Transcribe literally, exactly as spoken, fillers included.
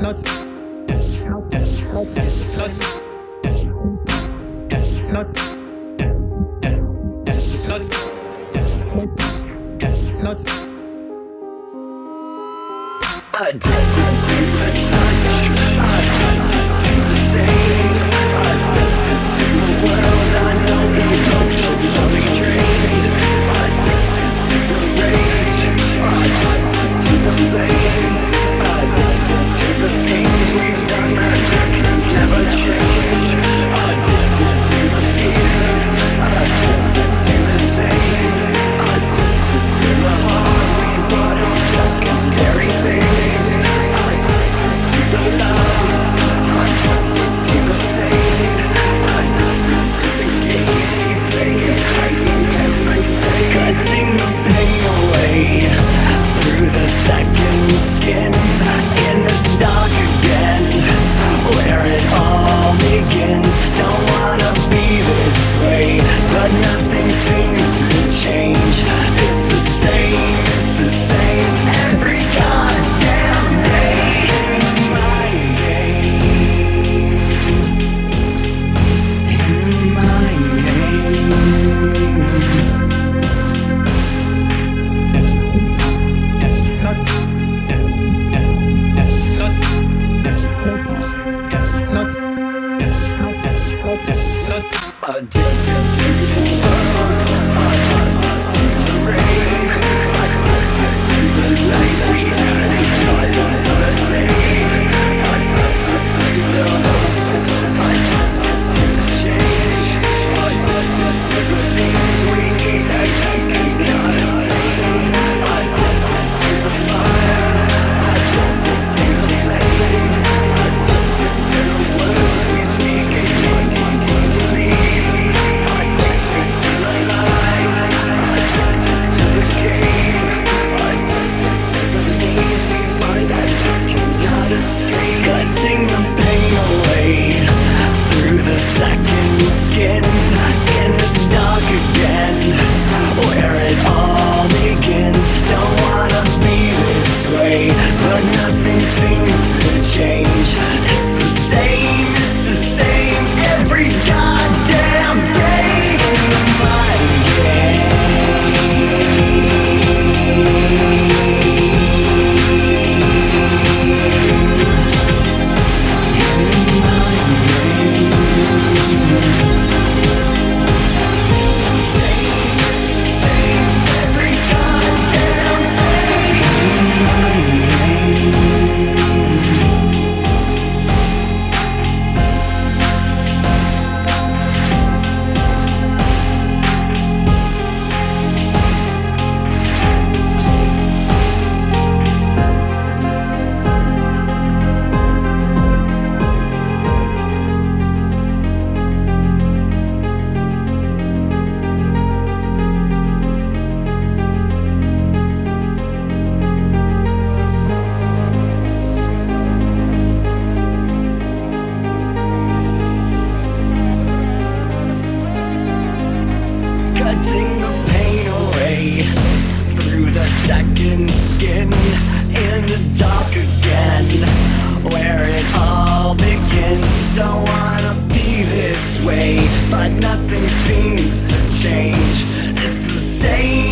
not, yes, yes, yes, not, yes, yes, not, yes, not, yes, yes, not. Addicted to the touch, addicted to the same, addicted to the world. I know the emotion will be drained. Addicted to the rage, addicted to the blame, addicted to the things we've done that can never change. Addicted to the fear, addicted to the same, addicted to the harm we brought on secondary things. Addicted to the love, addicted to the pain, addicted to the game we play and hiding every day. Cutting the pain away through the second skin, in the dark again, where it all begins. Don't wanna be this way, but nothing seems to change. It's the same, it's the same every goddamn day. Mind game, in mind game. Yes, not, yes, not, yes, yes, not, yes, yes, yes, not. Addicted to the world, addicted to the rain, addicted to the life we had inside another day. Addicted to the hope, addicted to the change, addicted to the things we need that we could not attain. Addicted to the fire, addicted to the flame, addicted to the words we speak and wanting to believe. Addicted to the lie, addicted to the game, addicted to the knees we find that we cannot escape. Cutting the pain away through the second skin, in the dark again, where it all begins. Don't wanna be this way, but nothing seems to change. It's the same, it's the same every goddamn day. Mind game. Cutting the pain away through the second skin, in the dark again, where it all begins. Don't wanna be this way, but nothing seems to change. It's the same.